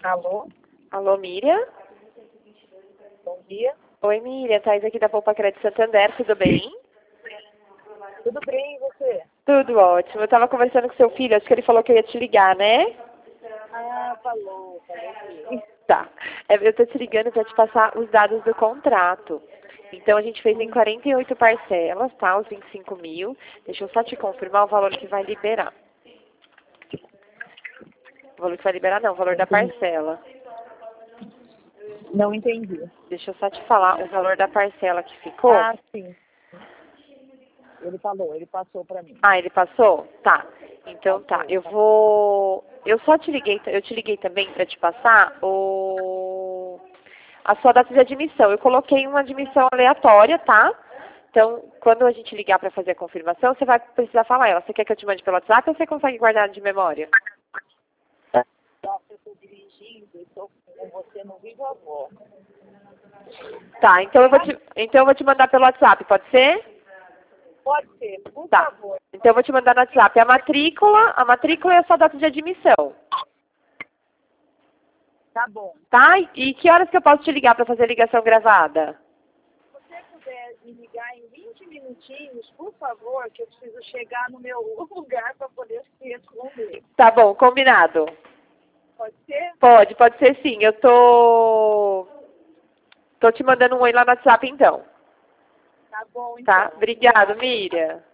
Alô? Alô, Miriam? Bom dia. Oi, Miriam. Thais aqui da Poupa Crédito Santander, tudo bem? Tudo bem, e você? Tudo ótimo. Eu estava conversando com seu filho, acho que ele falou que eu ia te ligar, né? Ah, falou sim. Tá. Eu tô te ligando para te passar os dados do contrato. Então, a gente fez em 48 parcelas, tá? Os 25 mil. Deixa eu só te confirmar o valor que vai liberar. O valor que vai liberar não, o valor da parcela. Não entendi. Deixa eu só te falar o valor da parcela que ficou. Ah, sim. Ele falou, ele passou para mim. Ah, ele passou? Tá. Então tá. Eu te liguei também para te passar a sua data de admissão. Eu coloquei uma admissão aleatória, tá? Então, quando a gente ligar para fazer a confirmação, você vai precisar falar ela. Você quer que eu te mande pelo WhatsApp ou você consegue guardar de memória? Nossa, eu estou dirigindo, eu estou com você no Viva Voz. Tá, então eu vou te mandar pelo WhatsApp, pode ser? Pode ser, por Tá. favor. Então eu vou te mandar no WhatsApp a matrícula e a sua data de admissão. Tá bom. Tá? E que horas que eu posso te ligar para fazer ligação gravada? Se você puder me ligar em 20 minutinhos, por favor, que eu preciso chegar no meu lugar para poder te responder. Tá bom, combinado. Pode ser? Pode ser sim. Eu tô te mandando um oi lá no WhatsApp então. Tá bom, então. Tá? Obrigado, Miriam.